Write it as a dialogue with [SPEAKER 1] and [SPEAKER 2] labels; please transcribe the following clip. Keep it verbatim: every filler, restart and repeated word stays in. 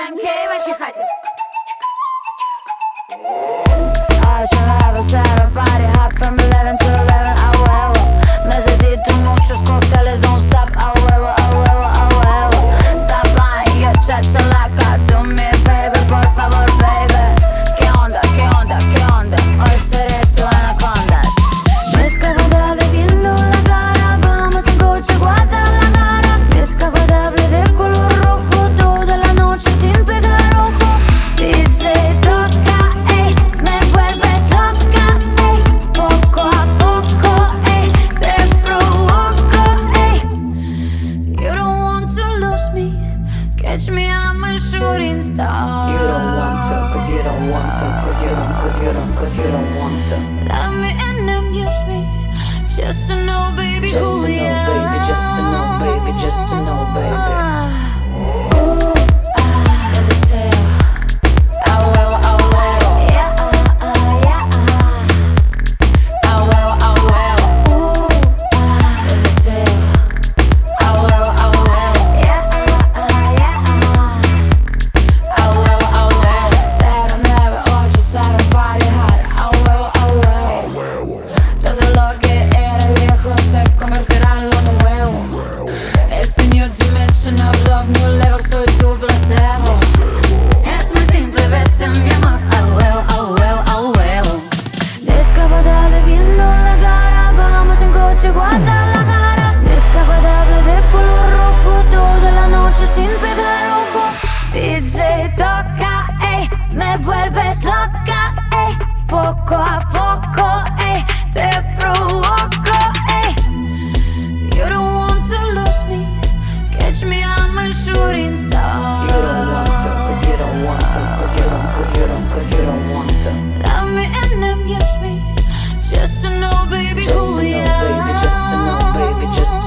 [SPEAKER 1] П'янки в вашій хаті.
[SPEAKER 2] I should have a Saturday party hot from eleven to eleven. A huevo, necesito muchos cócteles, don't stop. A huevo, a huevo, a huevo. Stop by y echacha laca. Do me a favor, por favor, baby. ¿Qué onda, qué onda, qué onda? Hoy seré tu anaconda. Descapotable viendo la cara, vamos en coche, guarda la cara. Descapotable de color rojo, toda la noche sin pegar ojo. D J toca, ey, me vuelves loca, ey. Poco a poco, ey, te provoco, ey. You don't want to lose me, catch me, I'm a shooting star.
[SPEAKER 3] You don't want to, cause you don't want to, cause you don't, cause you don't, cause you don't want to.
[SPEAKER 2] Love me and amuse me, just to know, baby,
[SPEAKER 3] Just
[SPEAKER 2] who
[SPEAKER 3] to
[SPEAKER 2] we
[SPEAKER 3] know,
[SPEAKER 2] are.
[SPEAKER 3] baby, just to know, baby, just to know, baby.
[SPEAKER 2] Ooh, ah, te deseo. A huevo, a huevo. Yeah, ah, ah, yeah, ah. A huevo, a huevo. Ooh, ah, te deseo. A huevo, a huevo. Yeah, ah, ah, yeah, ah. A huevo, a huevo. Cero, nueve, ocho, cero, party hard. A huevo, a huevo. Todo lo que era viejo se convertirá en lo nuevo. Es a new dimension of love, new level, soy tu placebo. Es muy simple, ves en mi amor. A huevo, a huevo, a huevo. Descapotable viendo la cara, vamos en coche, guarda la cara. Descapotable de color rojo, toda la noche sin pegar ojo. D J toca, ey, me vuelves loca, ey. Poco a poco, ey, te provoco, ey. You don't want to lose me, catch me, I'm a shooting star.
[SPEAKER 3] You don't want to, cause you don't want to, cause you don't, cause you don't, cause you don't want to.
[SPEAKER 2] Love me and amuse me, just to know, baby,
[SPEAKER 3] Just
[SPEAKER 2] who
[SPEAKER 3] to
[SPEAKER 2] we
[SPEAKER 3] know,
[SPEAKER 2] are.
[SPEAKER 3] baby, just to know, baby, just